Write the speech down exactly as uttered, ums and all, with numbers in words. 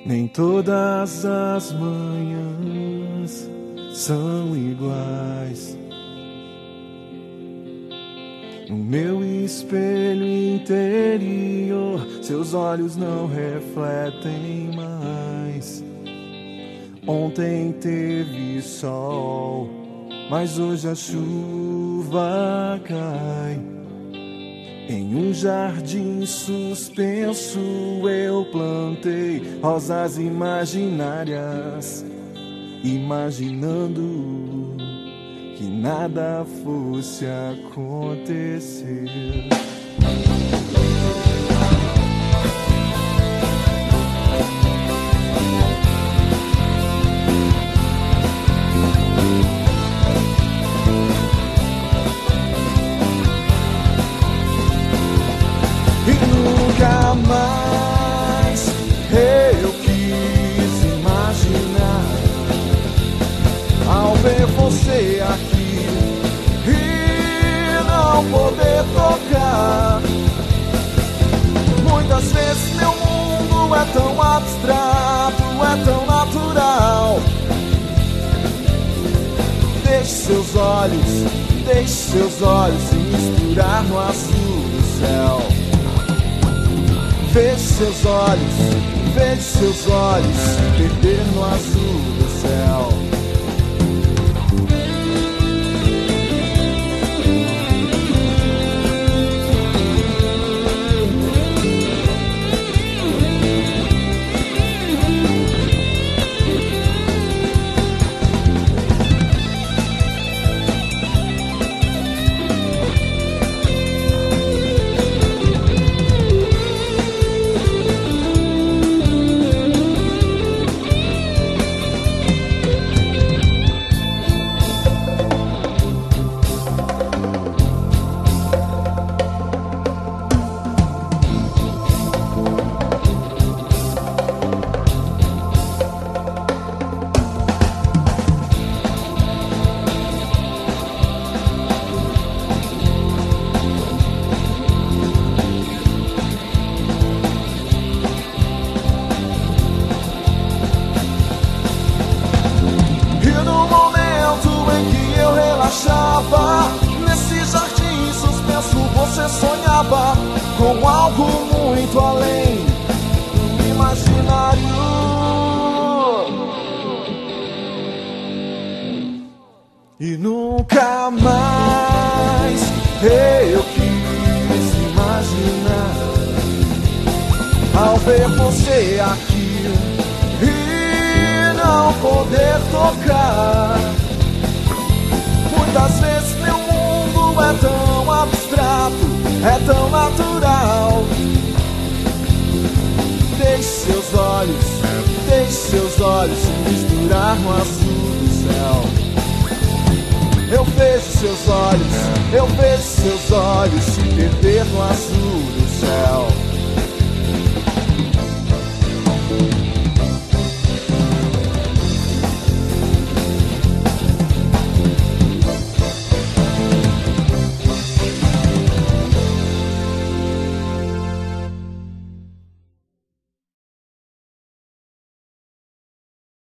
Nem todas as manhãs são iguais. No meu espelho interior, seus olhos não refletem mais. Ontem teve sol, mas hoje a chuva cai. Em um jardim suspenso eu plantei rosas imaginárias, imaginando que nada fosse acontecer. Nunca mais eu quis imaginar ao ver você aqui e não poder tocar. Muitas vezes meu mundo é tão abstrato, é tão natural. Deixe seus olhos, deixe seus olhos se misturar no azul do céu. Veja seus olhos, veja seus olhos se perder no azul do céu. Nesse jardim suspenso você sonhava com algo muito além do imaginário. E nunca mais eu quis imaginar ao ver você aqui e não poder tocar. Muitas vezes meu mundo é tão abstrato, é tão natural. Deixe seus olhos, deixe seus olhos se misturar no azul do céu. Eu vejo seus olhos, eu vejo seus olhos se perder no azul do céu.